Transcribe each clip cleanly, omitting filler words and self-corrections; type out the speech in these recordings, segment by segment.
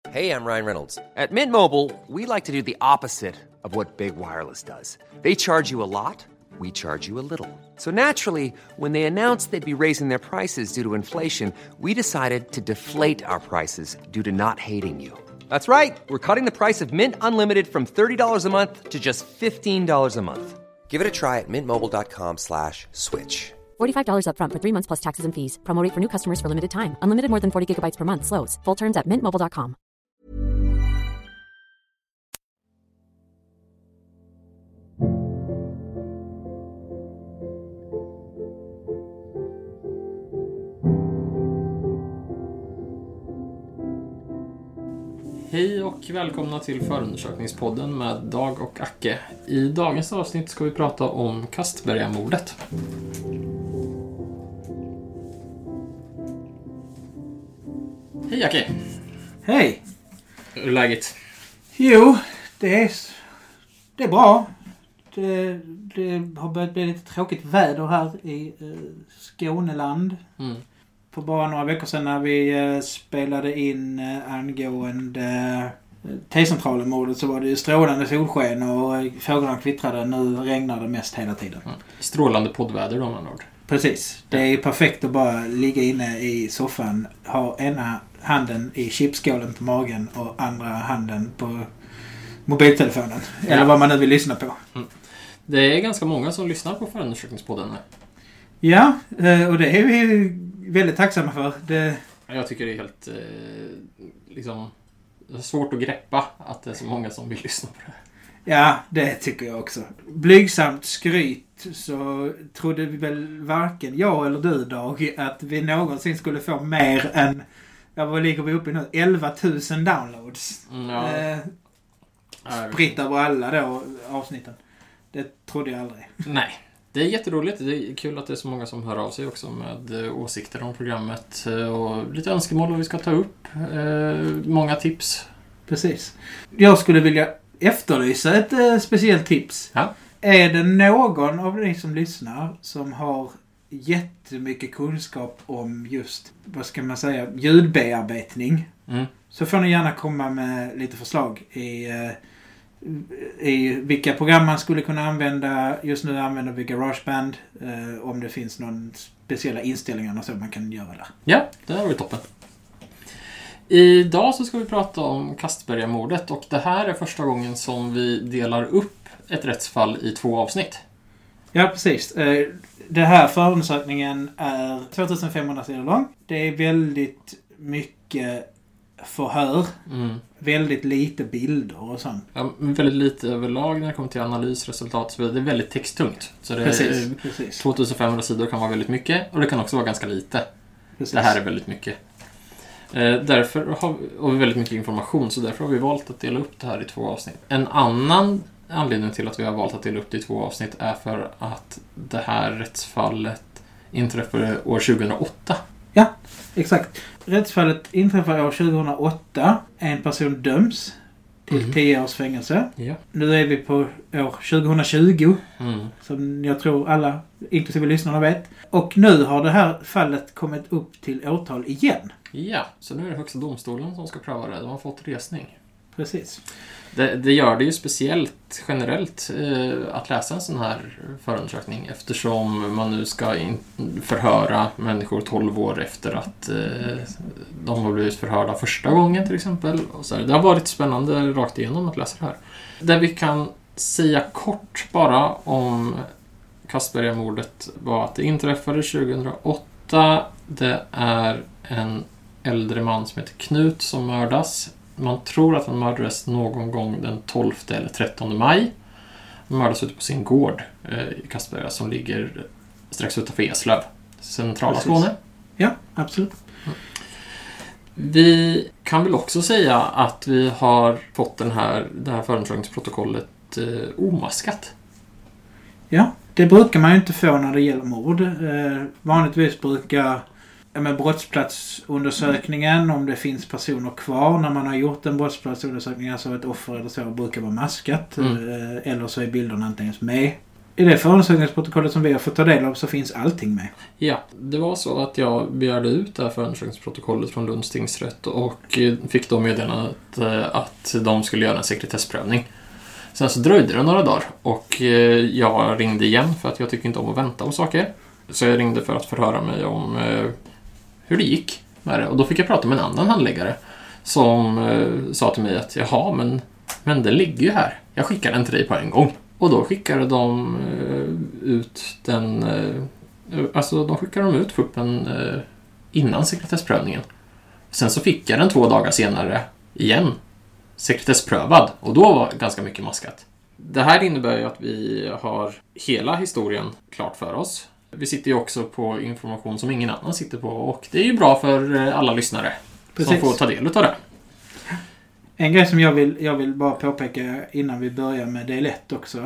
Hey, I'm Ryan Reynolds. At Mint Mobile, we like to do the opposite of what Big Wireless does. They charge you a lot, we charge you a little. So naturally, when they announced they'd be raising their prices due to inflation, we decided to deflate our prices due to not hating you. That's right. We're cutting the price of Mint Unlimited from $30 a month to just $15 a month. Give it a try at mintmobile.com/switch. $45 up front for 3 months plus taxes and fees. Promo rate for new customers for limited time. Unlimited more than 40 gigabytes per month. Slows full terms at mintmobile.com. Hej och välkomna till förundersökningspodden med Dag och Acke. I dagens avsnitt ska vi prata om Kastbergamordet. Hej Acke! Hej! Hur är läget? Jo, det är bra. Det har börjat bli lite tråkigt väder här i Skåneland. För bara några veckor sedan när vi spelade in angående T-centralen-mordet så var det ju strålande solsken och fåglarna kvittrade. Nu regnar det mest hela tiden. Strålande poddväder då, man ord. Precis. Det är perfekt att bara ligga inne i soffan, ha ena handen i chipskålen på magen och andra handen på mobiltelefonen. Eller vad man nu vill lyssna på. Det är ganska många som lyssnar på förundersökningspodden. Ja, och det är vi väldigt tacksamma för. Jag tycker det är helt det är svårt att greppa att det är så många som vill lyssna på det. Ja, det tycker jag också. Blygsamt skryt så trodde vi väl varken jag eller du, Dag, att vi någonsin skulle få mer än, vad ligger vi uppe i nu? 11 000 downloads. Spritt över alla då avsnitten. Det trodde jag aldrig. Nej, det är jätteroligt. Det är kul att det är så många som hör av sig också med åsikter om programmet och lite önskemål vad vi ska ta upp. Många tips. Precis. Jag skulle vilja efterlysa ett speciellt tips. Ja. Är det någon av ni som lyssnar som har jättemycket kunskap om just, vad ska man säga, ljudbearbetning, så får ni gärna komma med lite förslag i vilka program man skulle kunna använda. Just nu använder vi GarageBand, om det finns någon speciella inställningar så man kan göra där. Ja, det var ju toppen. Idag så ska vi prata om Kastbergamordet och det här är första gången som vi delar upp ett rättsfall i 2 avsnitt. Ja, precis. Det här förundersökningen är 2500 sidor lång. Det är väldigt mycket förhör. Väldigt lite bilder och sånt. Ja, väldigt lite överlag när det kommer till analysresultat. Så det är väldigt texttungt. Så det precis. 2500 sidor kan vara väldigt mycket och det kan också vara ganska lite. Precis. Det här är väldigt mycket. Därför har vi väldigt mycket information, så därför har vi valt att dela upp det här i 2 avsnitt. En annan anledning till att vi har valt att dela upp det i 2 avsnitt är för att det här rättsfallet inträffade år 2008. Ja, exakt. Rättsfallet inträffade år 2008. En person döms till 10 års fängelse. Ja. Nu är vi på år 2020. Som jag tror alla, inklusive lyssnarna, vet. Och nu har det här fallet kommit upp till åtal igen. Ja, så nu är det högsta domstolen som ska pröva det. De har fått resning. Precis. Det gör det ju speciellt generellt att läsa en sån här förundersökning eftersom man nu ska förhöra människor 12 år efter att de har blivit förhörda första gången till exempel. Och så här. Det har varit spännande rakt igenom att läsa det här. Det vi kan säga kort bara om Kastbergamordet var att det inträffade 2008. Det är en äldre man som heter Knut som mördas. Man tror att han mördades någon gång den 12 eller 13 maj. Han mördas ute på sin gård i Kastberga som ligger strax utanför Eslöv, centrala Skåne. Ja, absolut. Vi kan väl också säga att vi har fått det här förundersökningsprotokollet omaskat. Ja, det brukar man ju inte få när det gäller mord. Vanligtvis brukar brottsplatsundersökningen, om det finns personer kvar när man har gjort en brottsplatsundersökning, alltså ett offer eller så, brukar vara maskat. Eller så är bilderna inte ens med. I det förundersökningsprotokollet som vi har fått ta del av så finns allting med. Ja, det var så att jag begärde ut det här förundersökningsprotokollet från Lunds tingsrätt och fick då meddelandet att de skulle göra en sekretessprövning. Sen så dröjde det några dagar och jag ringde igen för att jag tycker inte om att vänta på saker. Så jag ringde för att förhöra mig om hur det gick med det. Och då fick jag prata med en annan handläggare som sa till mig att jaha, men den ligger ju här. Jag skickar den till dig på en gång. Och då skickade de ut den... Alltså de skickade ut fuppen innan sekretessprövningen. Sen så fick jag den 2 dagar senare igen. Sekretessprövad. Och då var ganska mycket maskat. Det här innebär ju att vi har hela historien klart för oss. Vi sitter ju också på information som ingen annan sitter på. Och det är ju bra för alla lyssnare. Precis. Som får ta del av det. En grej som jag vill bara påpeka innan vi börjar med del 1 också.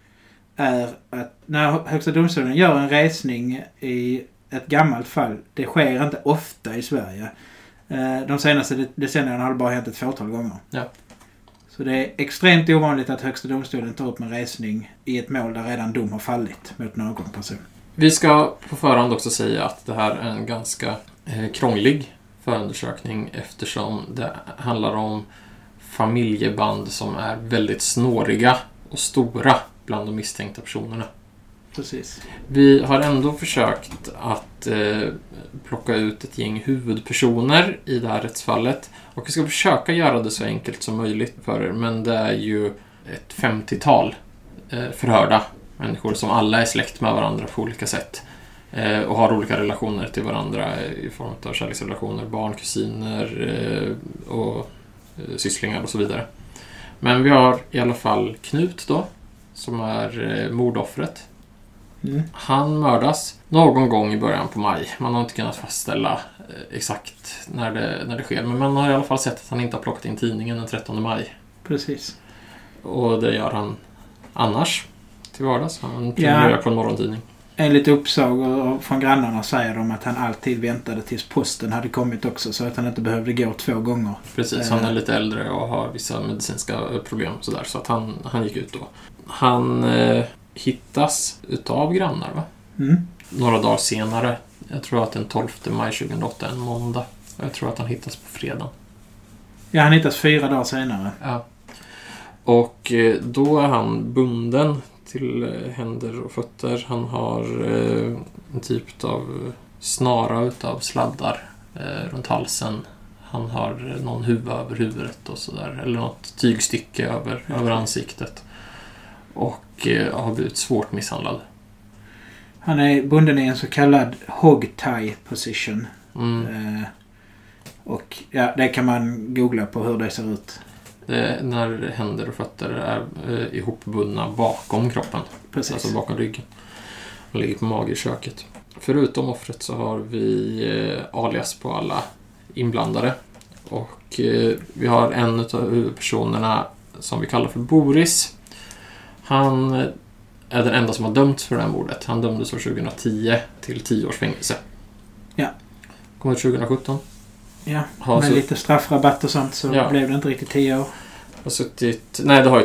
Är att när Högsta domstolen gör en resning i ett gammalt fall. Det sker inte ofta i Sverige. De senaste decennierna har det bara hänt ett fåtal gånger. Ja. Så det är extremt ovanligt att Högsta domstolen tar upp en resning i ett mål där redan dom har fallit mot någon person. Vi ska på förhand också säga att det här är en ganska krånglig förundersökning eftersom det handlar om familjeband som är väldigt snåriga och stora bland de misstänkta personerna. Precis. Vi har ändå försökt att plocka ut ett gäng huvudpersoner i det här rättsfallet. Och vi ska försöka göra det så enkelt som möjligt för er. Men det är ju ett 50-tal förhörda människor som alla är släkt med varandra på olika sätt. Och har olika relationer till varandra i form av kärleksrelationer, barn, kusiner och sysslingar och så vidare. Men vi har i alla fall Knut då, som är mordoffret. Han mördas någon gång i början på maj. Man har inte kunnat fastställa exakt när det sker. Men man har i alla fall sett att han inte har plockat in tidningen den 13 maj. Precis. Och det gör han annars till vardags. Han prenumererar på en morgontidning. Enligt uppsagor från grannarna säger de att han alltid väntade tills posten hade kommit också. Så att han inte behövde gå 2 gånger. Precis, han är lite äldre och har vissa medicinska problem. Så att han gick ut då. Han hittas utav grannar, va? Några dagar senare. Jag tror att den 12 maj 2008 en måndag. Jag tror att han hittas på fredag. Ja, han hittas 4 dagar senare. Ja. Och då är han bunden till händer och fötter. Han har en typ av snara utav sladdar runt halsen. Han har någon huva över huvudet och sådär. Eller något tygstycke över ansiktet. Och har blivit svårt misshandlad. Han är bunden i en så kallad hog tie position. Och ja, det kan man googla på hur det ser ut. När händer och fötter är ihopbundna bakom kroppen. Precis. Alltså bakom ryggen. Han ligger på mage i köket. Förutom offret så har vi alias på alla inblandade. Och vi har en av huvudpersonerna som vi kallar för Boris. Han är den enda som har dömts för det här mordet. Han dömdes år 2010 till 10 års fängelse. Ja. Kommer 2017. Ja, med lite straffrabatt och sånt så blev det inte riktigt 10 år. Nej, det har ju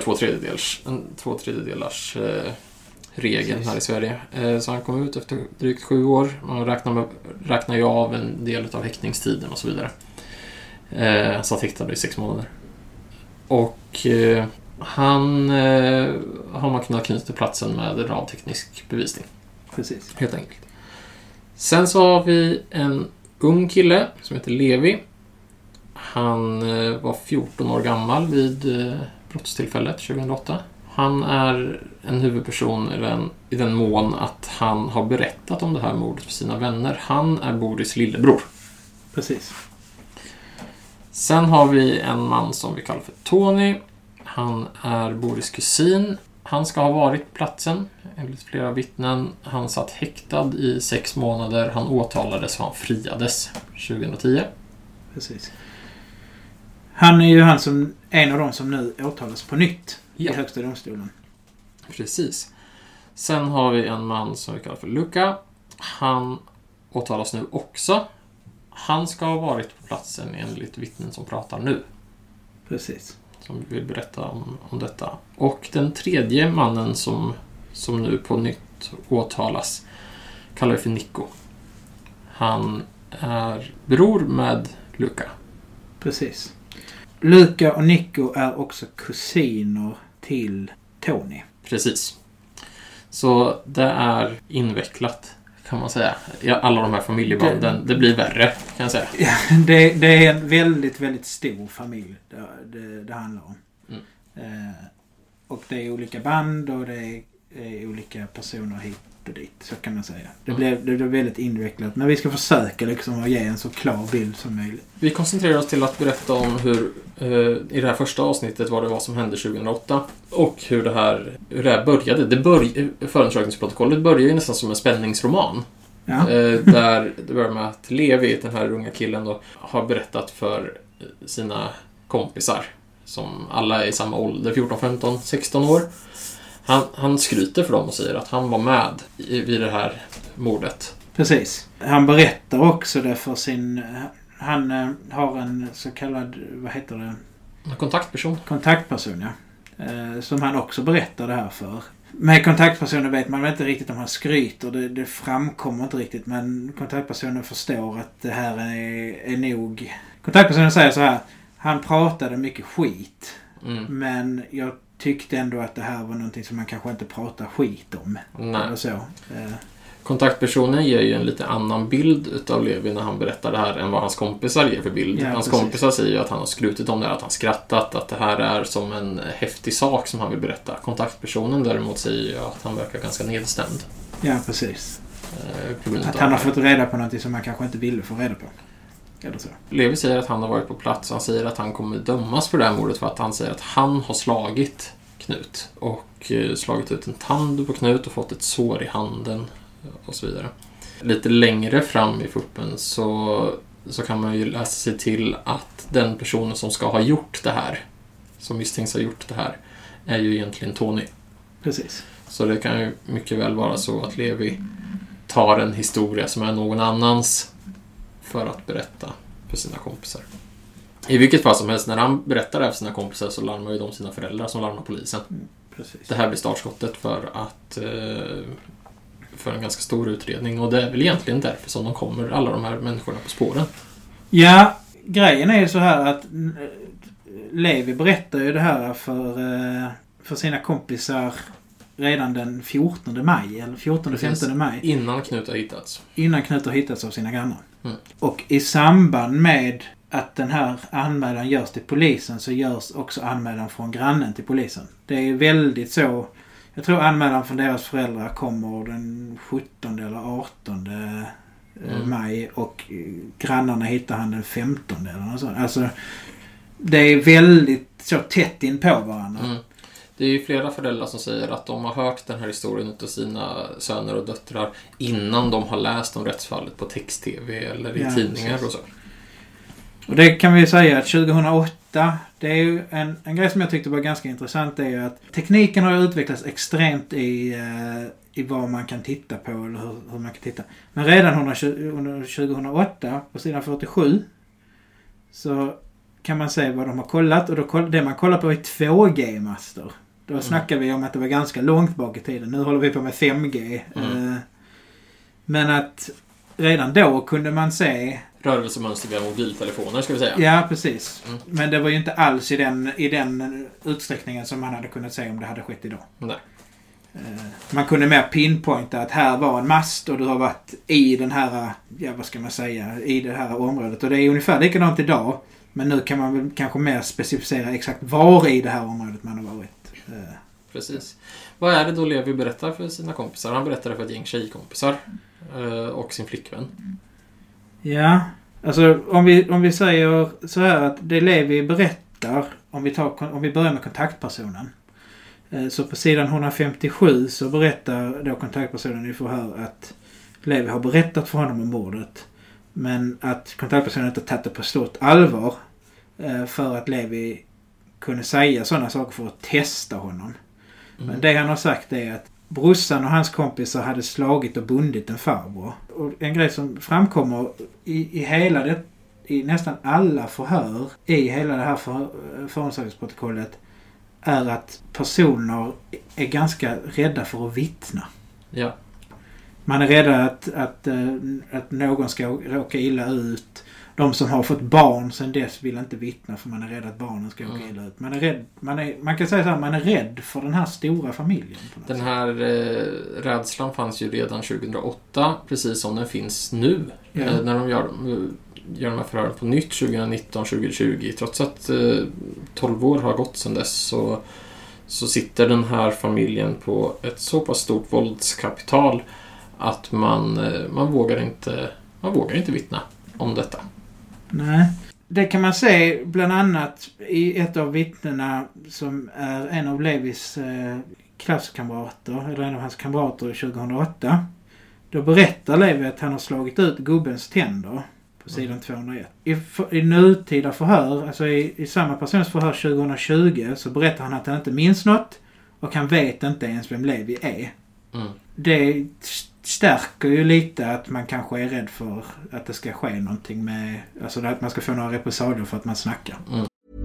2/3 regeln här i Sverige. Så han kom ut efter drygt 7 år. Man räknar ju av en del av häktningstiden och så vidare. Han satt häktad i 6 månader. Och han har man kunnat knyta till platsen med radteknisk bevisning. Precis. Helt enkelt. Sen så har vi en ung kille som heter Levi. Han var 14 år gammal vid brottstillfället 2008. Han är en huvudperson i den mån att han har berättat om det här mordet för sina vänner. Han är Boris lillebror. Precis. Sen har vi en man som vi kallar för Tony. Han är Boris kusin. Han ska ha varit på platsen enligt flera vittnen. Han satt häktad i 6 månader. Han åtalades och han friades 2010. Precis. Han är ju en av dem som nu åtalas på nytt i Högsta domstolen. Precis. Sen har vi en man som vi kallar för Luca. Han åtalas nu också. Han ska ha varit på platsen enligt vittnen som pratar nu. Precis. Som vill berätta om detta. Och den tredje mannen som som nu på nytt åtalas, kallar vi för Nico. Han är bror med Luca. Precis. Luca och Nico är också kusiner till Tony. Precis. Så det är invecklat, kan man säga. Ja, alla de här familjebanden, det blir värre, kan jag säga. Ja, det är en väldigt, väldigt stor familj det handlar om. Och det är olika band och det är olika personer hit och dit, så kan man säga. Det blev väldigt invecklat, men vi ska försöka liksom att ge en så klar bild som möjligt. Vi koncentrerar oss till att berätta om hur i det här första avsnittet vad det var som hände 2008 och hur det här började. Förundersökningsprotokollet börjar ju nästan som en spänningsroman. Ja. Där det börjar med att Levi, den här unga killen då, har berättat för sina kompisar som alla är i samma ålder, 14, 15, 16 år. Han skryter för dem och säger att han var med vid det här mordet. Precis. Han berättar också det för sin... Han har en så kallad, vad heter det? Kontaktperson, ja. Som han också berättar det här för. Med kontaktpersonen vet man inte riktigt om han skryter. Det framkommer inte riktigt. Men kontaktpersonen förstår att det här är nog... Kontaktpersonen säger så här: han pratade mycket skit. Men jag tyckte ändå att det här var någonting som man kanske inte pratar skit om. Nej. Eller så. Kontaktpersonen ger ju en lite annan bild utav Levi när han berättar det här än vad hans kompisar ger för bild. Ja, hans kompisar säger ju att han har skrutit om det, att han skrattat, att det här är som en häftig sak som han vill berätta. Kontaktpersonen däremot säger ju att han verkar ganska nedstämd. Ja, precis. Att han har fått reda på någonting som man kanske inte ville få reda på. Eller så. Levi säger att han har varit på plats. Han säger att han kommer dömas för det här mordet för att han säger att han har slagit Knut och slagit ut en tand på Knut och fått ett sår i handen och så vidare. Lite längre fram i fuppen så kan man ju läsa sig till att den personen som ska ha gjort det här, som misstänks ha gjort det här, är ju egentligen Tony. Precis. Så det kan ju mycket väl vara så att Levi tar en historia som är någon annans för att berätta för sina kompisar. I vilket fall som helst, när han berättar det här för sina kompisar så larmar ju de sina föräldrar som larmar polisen. Precis. Det här blir startskottet för en ganska stor utredning, och det är väl egentligen därför som de kommer, alla de här människorna, på spåren. Ja, grejen är ju så här att Levi berättar ju det här för sina kompisar redan den 14 maj eller 14-15 maj. Innan Knut har hittats. Innan Knut har hittats av sina grannar. Och i samband med att den här anmälan görs till polisen så görs också anmälan från grannen till polisen. Det är väldigt så. Jag tror anmälan från deras föräldrar kommer den 17 eller 18 maj och grannarna hittar han den 15 eller något sånt. Alltså det är väldigt så tätt in på varandra. Det är ju flera föräldrar som säger att de har hört den här historien av sina söner och döttrar innan de har läst om rättsfallet på text-tv eller i tidningar och så. Och det kan vi säga att 2008, det är ju en grej som jag tyckte var ganska intressant, är ju att tekniken har utvecklats extremt i vad man kan titta på eller hur man kan titta. Men redan under 2008 på sidan 47 så kan man se vad de har kollat, och det man kollar på är 2G-master. Då snackar vi om att det var ganska långt bak i tiden. Nu håller vi på med 5G. Men att redan då kunde man se rörelsemönster via mobiltelefoner, ska vi säga. Ja, precis. Men det var ju inte alls i den utsträckningen som man hade kunnat se om det hade skett idag. Nej. Man kunde mer pinpointa att här var en mast och du har varit i den här, ja vad ska man säga, i det här området. Och det är ungefär likadant idag. Men nu kan man väl kanske mer specificera exakt var i det här området man har varit. Precis. Vad är det då Levi berättar för sina kompisar? Han berättar för ett gäng tjejkompisar och sin flickvän. Ja, alltså om vi säger så här att det Levi berättar, om vi börjar med kontaktpersonen. Så på sidan 157 så berättar då kontaktpersonen i förhör att Levi har berättat för honom om mordet. Men att kontaktpersonen inte tagit det på stort allvar för att Levi kunde säga sådana saker för att testa honom. Men det han har sagt är att brorsan och hans kompisar hade slagit och bundit en farbror. Och en grej som framkommer i nästan alla förhör i hela det här förundersökningsprotokollet är att personer är ganska rädda för att vittna. Ja. Man är rädd att någon ska råka illa ut. De som har fått barn sen dess vill inte vittna för man är rädd att barnen ska åka illa ut. Man kan säga så här, man är rädd för den här stora familjen. Den här rädslan fanns ju redan 2008, precis som den finns nu. Ja. När de gör de här förhören på nytt 2019-2020. Trots att 12 år har gått sedan dess så sitter den här familjen på ett så pass stort våldskapital att man vågar inte vittna om detta. Nej. Det kan man se bland annat i ett av vittnena som är en av Levis klasskamrater, eller en av hans kamrater 2008. Då berättar Levi att han har slagit ut gubbens tänder på sidan 201. I nutida förhör, alltså i samma persons förhör 2020, så berättar han att han inte minns något och han vet inte ens vem Levi är. Mm. Det stärker ju lite att man kanske är rädd för att det ska ske någonting med, alltså att man ska få några repressalier för att man snackar. Mm.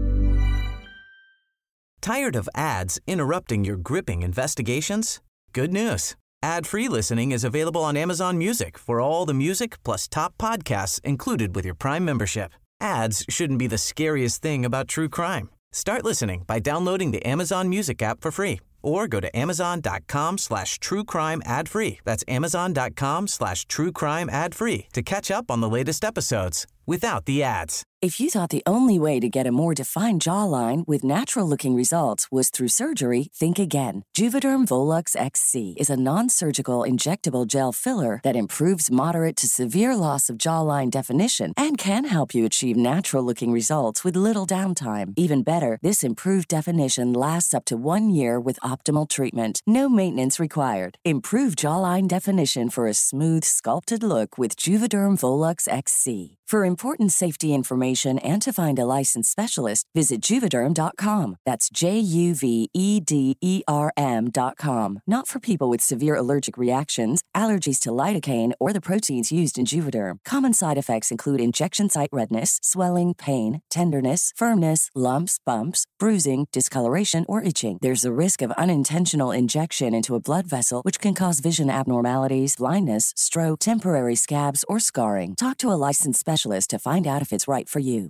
Tired of ads interrupting your gripping investigations? Good news. Ad-free listening is available on Amazon Music for all the music plus top podcasts included with your Prime membership. Ads shouldn't be the scariest thing about true crime. Start listening by downloading the Amazon Music app for free or go to amazon.com/truecrime ad-free. That's amazon.com/truecrime ad-free to catch up on the latest episodes without the ads. If you thought the only way to get a more defined jawline with natural-looking results was through surgery, think again. Juvederm Volux XC is a non-surgical injectable gel filler that improves moderate to severe loss of jawline definition and can help you achieve natural-looking results with little downtime. Even better, this improved definition lasts up to 1 year with optimal treatment. No maintenance required. Improve jawline definition for a smooth, sculpted look with Juvederm Volux XC. For important safety information and to find a licensed specialist, visit Juvederm.com. That's JUVEDERM.com. Not for people with severe allergic reactions, allergies to lidocaine, or the proteins used in Juvederm. Common side effects include injection site redness, swelling, pain, tenderness, firmness, lumps, bumps, bruising, discoloration, or itching. There's a risk of unintentional injection into a blood vessel, which can cause vision abnormalities, blindness, stroke, temporary scabs, or scarring. Talk to a licensed specialist to find out if it's right for you.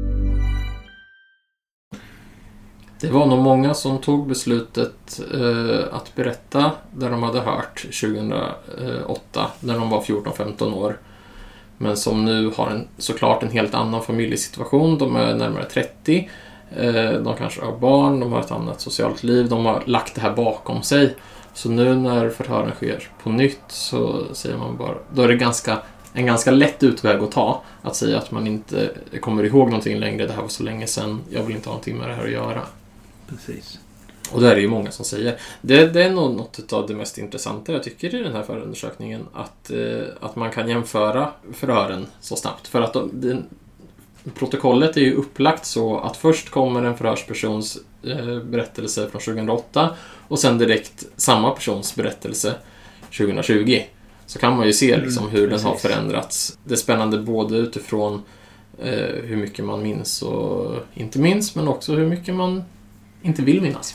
Det var nog många som tog beslutet att berätta där de hade hört 2008 när de var 14-15 år. Men som nu har såklart en helt annan familjesituation. De är närmare 30. De kanske har barn, de har ett annat socialt liv. De har lagt det här bakom sig. Så nu när förhören sker på nytt så säger man bara, då är det en ganska lätt utväg att ta. Att säga att man inte kommer ihåg någonting längre. Det här var så länge sedan. Jag vill inte ha någonting med det här att göra. Precis. Och det är det ju många som säger. Det är nog något av det mest intressanta jag tycker i den här förundersökningen. Att man kan jämföra förhören så snabbt. För att protokollet är ju upplagt så att först kommer en förhörspersons berättelse från 2008. Och sen direkt samma persons berättelse 2020. Så kan man ju se liksom hur den har förändrats. Det är spännande både utifrån hur mycket man minns och inte minns, men också hur mycket man inte vill minnas.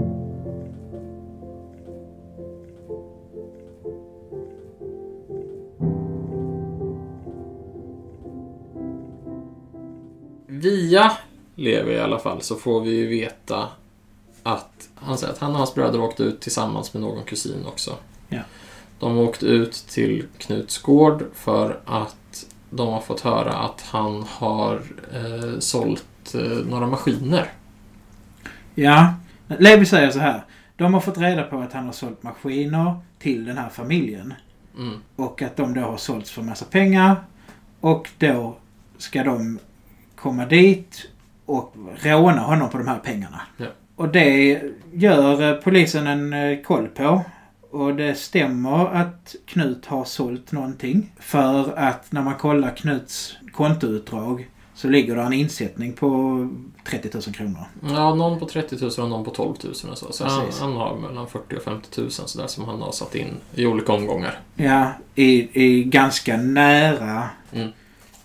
Via Levi i alla fall så får vi ju veta att han säger att han och hans bröder åkte ut tillsammans med någon kusin också. Ja. De åkte ut till Knuts gård för att de har fått höra att han har sålt några maskiner. Ja, Levi säger så här. De har fått reda på att han har sålt maskiner till den här familjen. Mm. Och att de då har sålts för massa pengar. Och då ska de komma dit och råna honom på de här pengarna. Ja. Och det gör polisen en koll på. Och det stämmer att Knut har sålt någonting. För att när man kollar Knuts kontoutdrag så ligger det en insättning på 30 000 kronor. Ja, någon på 30 000 och någon på 12 000. Så han har mellan 40 och 50 000 så där, som han har satt in i olika omgångar. Ja, i ganska nära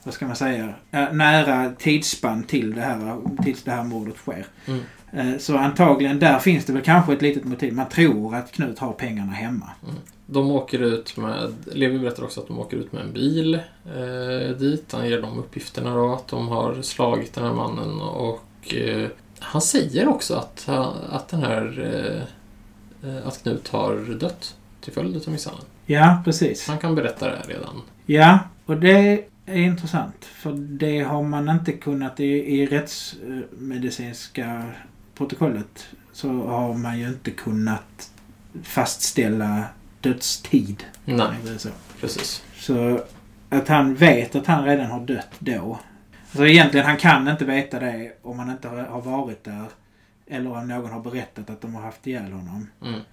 vad ska man säga, nära tidsspann tills det här mordet sker. Så antagligen där finns det väl kanske ett litet motiv. Man tror att Knut har pengarna hemma. De åker ut med, Levi berättar också att de åker ut med en bil dit. Han ger dem uppgifterna då, att de har slagit den här mannen, och han säger också att den här att Knut har dött till följd av misshandeln. Ja, precis. Han kan berätta det här redan. Ja, och det är intressant. För det har man inte kunnat i rättsmedicinska protokollet, så har man ju inte kunnat fastställa dödstid. Nej, precis. Så att han vet att han redan har dött då. Så egentligen han kan inte veta det om han inte har varit där, eller om någon har berättat att de har haft ihjäl honom.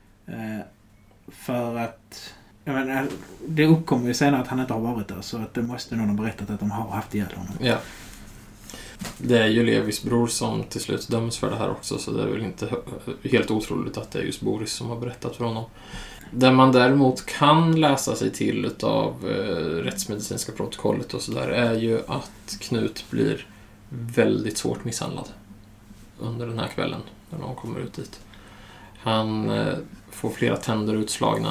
För att det uppkommer ju senare att han inte har varit där, så att det måste någon ha berättat att de har haft ihjäl honom. Ja. Det är ju Levis bror som till slut döms för det här också, så det är väl inte helt otroligt att det är just Boris som har berättat för honom. Det man däremot kan läsa sig till utav rättsmedicinska protokollet och sådär är ju att Knut blir väldigt svårt misshandlad under den här kvällen när någon kommer ut dit. Han får flera tänder utslagna.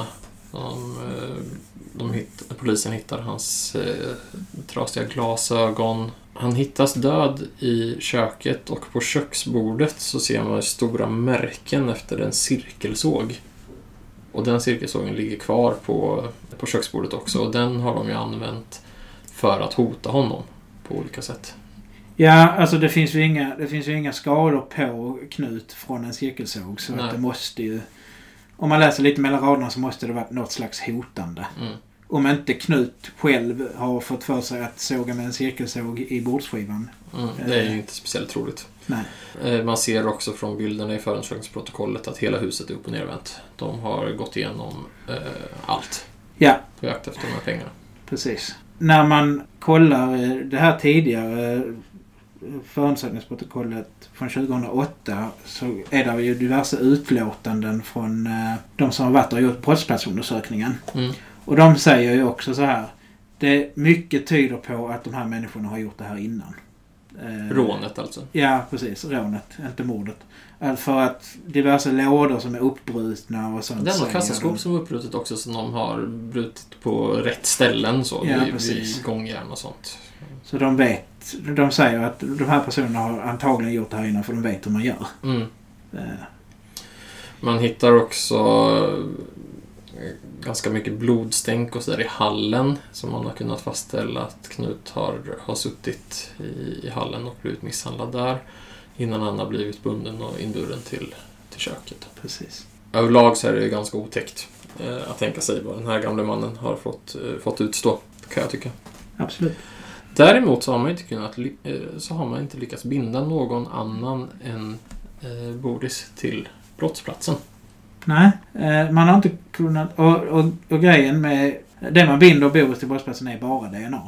Polisen hittar hans trasiga glasögon. Han hittas död i köket, och på köksbordet så ser man stora märken efter en cirkelsåg. Och den cirkelsågen ligger kvar på köksbordet också, och den har de ju använt för att hota honom på olika sätt. Ja, alltså det finns ju inga skador på Knut från en cirkelsåg, så att det måste ju, om man läser lite mellan raderna, så måste det vara något slags hotande. Om inte Knut själv har fått för sig att såga med en cirkelsåg i bordsskivan. Det är ju inte speciellt troligt. Nej. Man ser också från bilderna i förundersökningsprotokollet att hela huset är upp- och nervänt. De har gått igenom allt. Ja. På jakt efter de här pengarna. Precis. När man kollar det här tidigare förundersökningsprotokollet från 2008, så är det ju diverse utlåtanden från de som har varit och gjort brottsplatsundersökningen. Och de säger ju också så här: det mycket tyder på att de här människorna har gjort det här innan. Rånet alltså? Ja, precis. Rånet, inte mordet. För att diverse lådor som är uppbrutna och sånt. Det är något kassaskåp som är uppbrutet också, som de har brutit på rätt ställen så, vid gångjärn och sånt. Så de säger att de här personerna har antagligen gjort det här innan, för de vet hur man gör. Man hittar också ganska mycket blodstänk och så där i hallen, som man har kunnat fastställa att Knut har suttit i hallen och blivit misshandlad där innan han har blivit bunden och inburen till köket. Precis. Överlag så är det ganska otäckt att tänka sig vad den här gamla mannen har fått utstå, kan jag tycka. Absolut. Däremot så har man inte lyckats binda någon annan än Boris till brottsplatsen. Nej, man har inte kunnat, och grejen med det man binder Boris till brottsplatsen är bara DNA.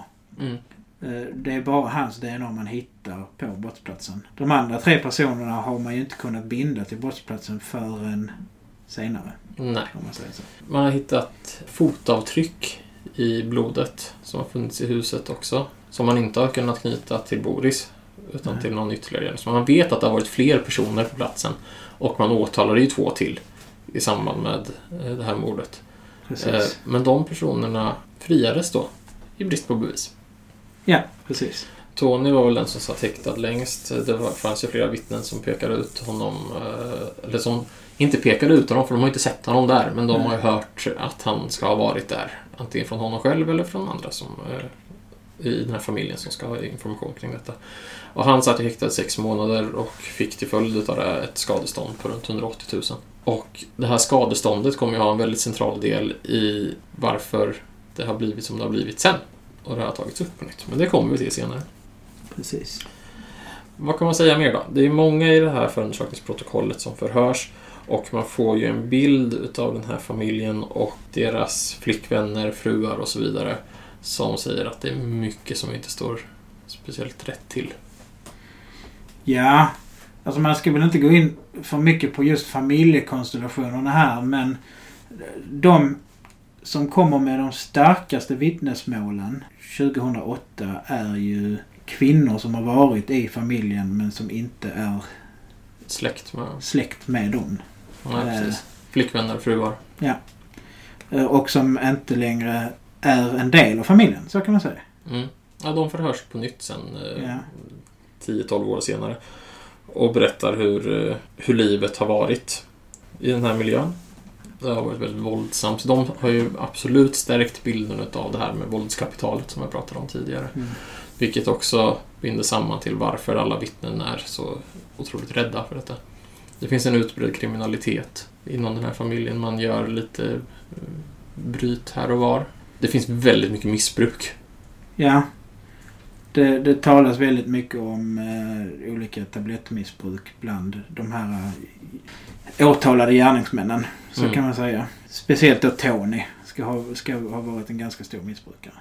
Det är bara hans DNA man hittar på brottsplatsen. De andra 3 personerna har man ju inte kunnat binda till brottsplatsen förrän senare. Nej. Om man säger så. Man har hittat fotavtryck i blodet som har funnits i huset också, som man inte har kunnat knyta till Boris utan till någon ytterligare. Så man vet att det har varit fler personer på platsen, och man åtalade ju 2 till i samband med det här mordet. Men de personerna friades då i brist på bevis. Ja, precis. Tony var väl den som satt häktad längst. Det fanns ju flera vittnen som pekade ut honom, eller som inte pekade ut honom, för de har inte sett honom där, men de har ju hört att han ska ha varit där, antingen från honom själv eller från andra som i den här familjen som ska ha information kring detta. Och han satt i häktad 6 månader och fick till följd av det ett skadestånd på runt 180 000. Och det här skadeståndet kommer ju ha en väldigt central del i varför det har blivit som det har blivit sen. Och det har tagits upp på nytt. Men det kommer vi till senare. Precis. Vad kan man säga mer då? Det är många i det här förundersökningsprotokollet som förhörs. Och man får ju en bild av den här familjen och deras flickvänner, fruar och så vidare, som säger att det är mycket som inte står speciellt rätt till. Ja, alltså man ska väl inte gå in för mycket på just familjekonstellationerna här, men som kommer med de starkaste vittnesmålen 2008 är ju kvinnor som har varit i familjen men som inte är släkt med dem. Ja, precis. Flickvänner, fruar. Ja. Och som inte längre är en del av familjen, så kan man säga. Mm. Ja, de förhörs på nytt sen 10-12 år senare. Och berättar hur livet har varit i den här miljön. Det har varit väldigt våldsamt. Så de har ju absolut stärkt bilden av det här med våldskapitalet som jag pratade om tidigare. Mm. Vilket också binder samman till varför alla vittnen är så otroligt rädda för detta. Det finns en utbredd kriminalitet inom den här familjen. Man gör lite bryt här och var. Det finns väldigt mycket missbruk. Ja. Det talas väldigt mycket om olika tablettmissbruk bland de här åtalade gärningsmännen, så kan man säga. Speciellt då Tony ska ha varit en ganska stor missbrukare.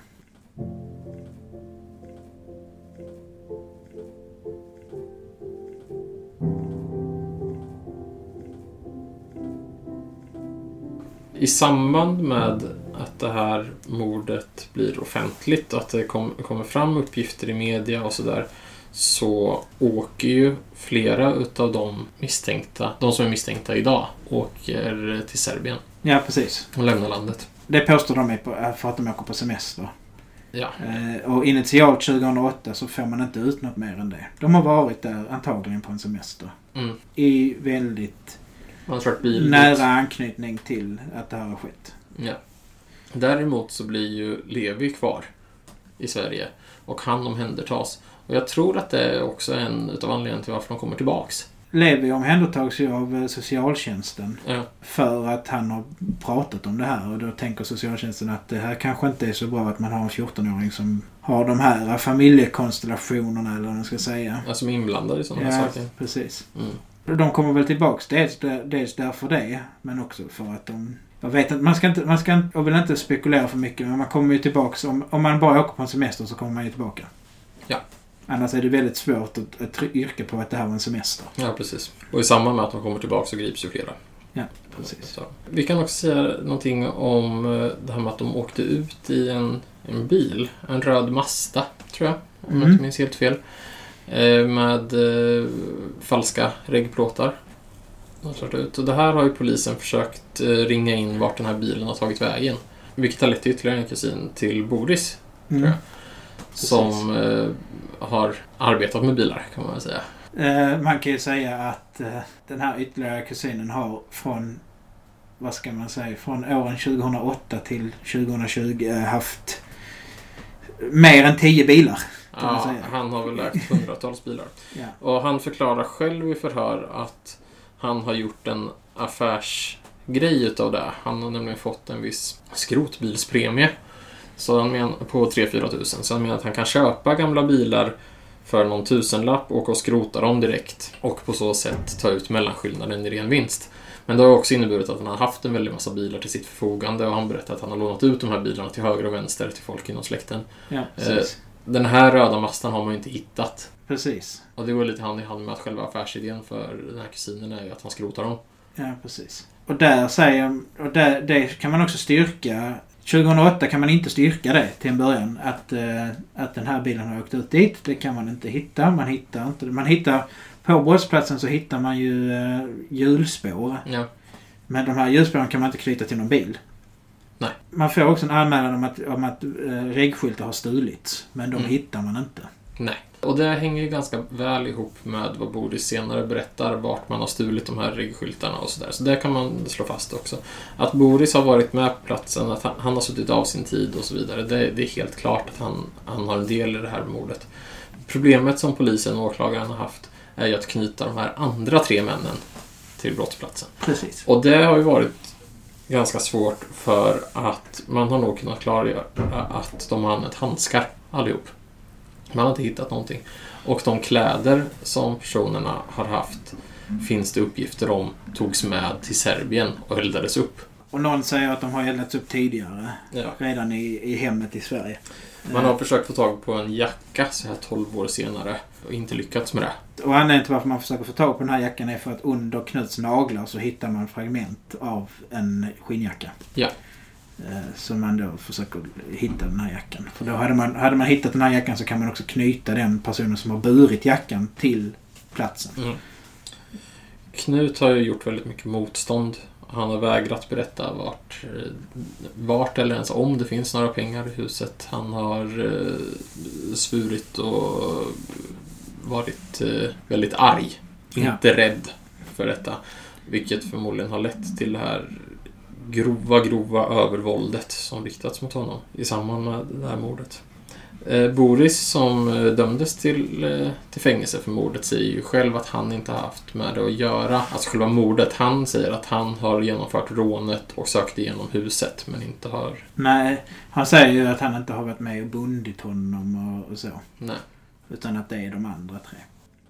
I samband med att det här mordet blir offentligt och att det kommer fram uppgifter i media och sådär, så åker ju flera utav de som är misstänkta idag, åker till Serbien. Ja, precis. Och lämnar landet. Det påstår de för att de åker på semester. Ja. Och initialt 2008 så får man inte ut något mer än det. De har varit där antagligen på en semester. Mm. I väldigt nära anknytning till att det här har skett. Ja. Däremot så blir ju Levi kvar i Sverige och han omhändertas. Och jag tror att det är också en utav anledningarna till varför de kommer tillbaks. Levi omhändertas ju av socialtjänsten för att han har pratat om det här. Och då tänker socialtjänsten att det här kanske inte är så bra att man har en 14-åring som har de här familjekonstellationerna, eller vad man ska säga. Ja, som är inblandade i sådana saker. Ja, precis. Mm. De kommer väl tillbaks dels därför det, men också för att de... Jag vet att jag vill inte spekulera för mycket, men man kommer ju tillbaks. Om man bara åker på en semester så kommer man ju tillbaka. Ja. Annars är det väldigt svårt att yrka på att det här var en semester. Ja, precis. Och i samband med att de kommer tillbaka så grips ju flera. Ja, precis. Så. Vi kan också säga någonting om det här med att de åkte ut i en bil. En röd Mazda, tror jag. Om jag inte minns helt fel. Med falska reggplåtar. Och det här har ju polisen försökt ringa in vart den här bilen har tagit vägen. Vilket har lett till ytterligare en kusin till Boris, tror jag. Som har arbetat med bilar, kan man väl säga. Man kan ju säga att den här ytterligare kusinen har från åren 2008 till 2020 haft mer än 10 bilar. Ja, han har väl ägt hundratals bilar. Ja. Och han förklarar själv i förhör att han har gjort en affärsgrej utav det. Han har nämligen fått en viss skrotbilspremie. Så han menar på 3-4 tusen. Så han menar att han kan köpa gamla bilar för någon tusenlapp och skrota dem direkt. Och på så sätt ta ut mellanskillnaden i ren vinst. Men det har också inneburit att han har haft en väldigt massa bilar till sitt förfogande. Och han berättar att han har lånat ut de här bilarna till höger och vänster till folk inom släkten. Ja, den här röda Mazdan har man ju inte hittat. Precis. Och det går lite hand i hand med att själva affärsidén för den här kusinen är ju att han skrotar dem. Ja, precis. Och det kan man också styrka. 2008 kan man inte styrka det till en början. Att den här bilen har åkt ut dit. Det kan man inte hitta. Man hittar på brottsplatsen så hittar man ju hjulspår. Ja. Men de här hjulspåren kan man inte knyta till någon bil. Nej. Man får också en anmälan om att reggskyltar har stulits. Men de hittar man inte. Nej. Och det hänger ju ganska väl ihop med vad Boris senare berättar vart man har stulit de här reggskyltarna och sådär. Så det kan man slå fast också. Att Boris har varit med på platsen, att han har suttit av sin tid och så vidare. Det är helt klart att han har en del i det här mordet. Problemet som polisen och åklagaren har haft är ju att knyta de här andra 3 männen till brottsplatsen. Precis. Och det har ju varit ganska svårt för att man har nog kunnat klargöra att de har använt handskar allihop. Man har inte hittat någonting. Och de kläder som personerna har haft finns det uppgifter om togs med till Serbien och eldades upp. Och någon säger att de har eldats upp tidigare. Ja. Redan i hemmet i Sverige. Man har försökt få tag på en jacka så här 12 år senare och inte lyckats med det. Och anledningen till varför man försöker få tag på den här jackan är för att under Knuts naglar så hittar man fragment av en skinnjacka. Ja. Så man då försöker hitta den här jackan. För då hade man hittat den här jackan så kan man också knyta den personen som har burit jackan till platsen. Mm. Knut har ju gjort väldigt mycket motstånd. Han har vägrat berätta vart eller ens om det finns några pengar i huset. Han har svurit och varit väldigt arg. Inte rädd för detta. Vilket förmodligen har lett till det här grova övervåldet som riktats mot honom i samband med det här mordet. Boris som dömdes till fängelse för mordet säger ju själv att han inte har haft med det att göra. Alltså själva mordet. Han säger att han har genomfört rånet och sökt igenom huset men inte har... Nej, han säger ju att han inte har varit med och bundit honom och så. Nej. Utan att det är de andra 3.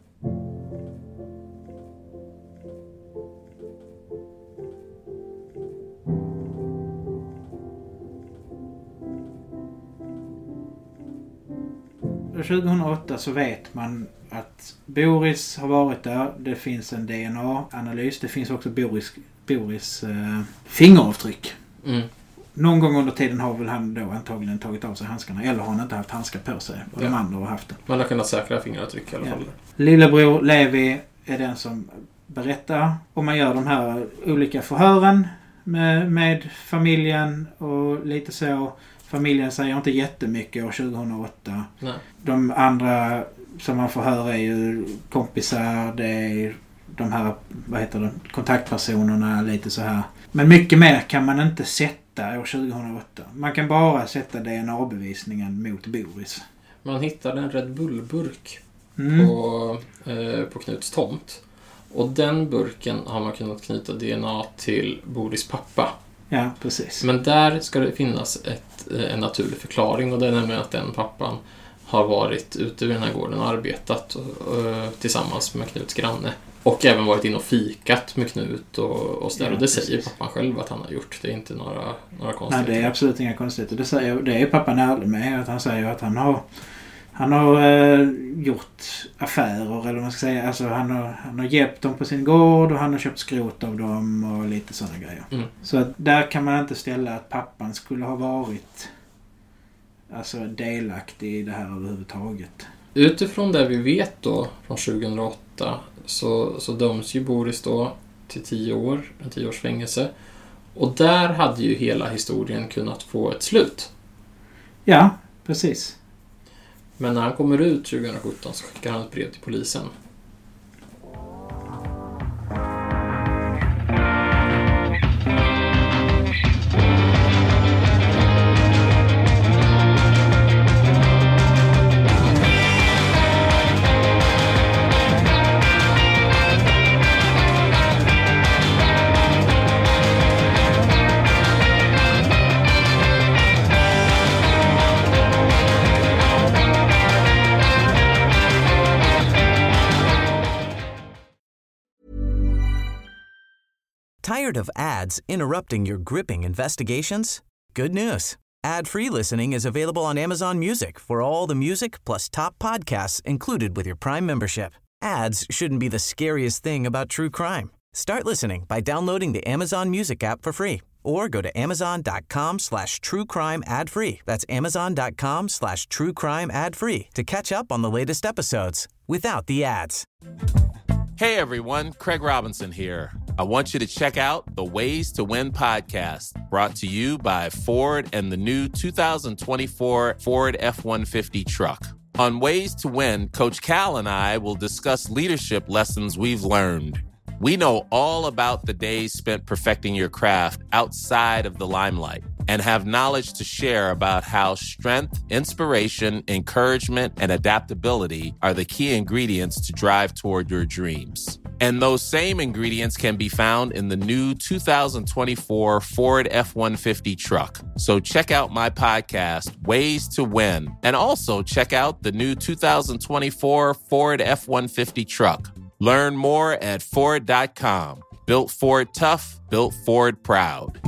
År 2008 så vet man att Boris har varit där. Det finns en DNA-analys. Det finns också Boris fingeravtryck. Mm. Någon gång under tiden har väl han då antagligen tagit av sig handskarna. Eller har han inte haft handskar på sig. Och de andra har haft det. Man har kunnat säkra fingeravtryck i alla fall. Lillebror Levi är den som berättar. Och man gör de här olika förhören med familjen och lite så. Familjen säger inte jättemycket år 2008. Nej. De andra som man får höra är ju kompisar, det är de här, kontaktpersonerna, lite så här. Men mycket mer kan man inte sätta år 2008. Man kan bara sätta DNA-bevisningen mot Boris. Man hittade en Red Bull-burk på Knuts tomt. Och den burken har man kunnat knyta DNA till Boris pappa. Ja, precis. Men där ska det finnas en naturlig förklaring, och det är nämligen att den pappan har varit ute vid den här gården och arbetat tillsammans med Knuts granne. Och även varit in och fikat med Knut och så där. Och det säger pappan själv att han har gjort. Det är inte några konstigheter. Nej, det är absolut inga konstigheter. Det är pappan ärlig med. Att han säger att han har gjort affärer, eller vad man ska säga. Alltså han har hjälpt dem på sin gård och han har köpt skrot av dem och lite sådana grejer. Mm. Så att där kan man inte ställa att pappan skulle ha varit delaktig i det här överhuvudtaget. Utifrån det vi vet då från 2008 så döms ju Boris då till 10 år, en 10 års fängelse. Och där hade ju hela historien kunnat få ett slut. Ja, precis. Men när han kommer ut 2017 så skickar han ett brev till polisen. Tired of ads interrupting your gripping investigations? Good news. Ad-free listening is available on Amazon Music for all the music plus top podcasts included with your Prime membership. Ads shouldn't be the scariest thing about true crime. Start listening by downloading the Amazon Music app for free or go to amazon.com/truecrime ad-free. That's amazon.com/truecrime ad-free to catch up on the latest episodes without the ads. Hey everyone, Craig Robinson here. I want you to check out the Ways to Win podcast, brought to you by Ford and the new 2024 Ford F-150 truck. On Ways to Win, Coach Cal and I will discuss leadership lessons we've learned. We know all about the days spent perfecting your craft outside of the limelight and have knowledge to share about how strength, inspiration, encouragement, and adaptability are the key ingredients to drive toward your dreams. And those same ingredients can be found in the new 2024 Ford F-150 truck. So check out my podcast, Ways to Win, and also check out the new 2024 Ford F-150 truck. Learn more at Ford.com. Built Ford tough, built Ford proud.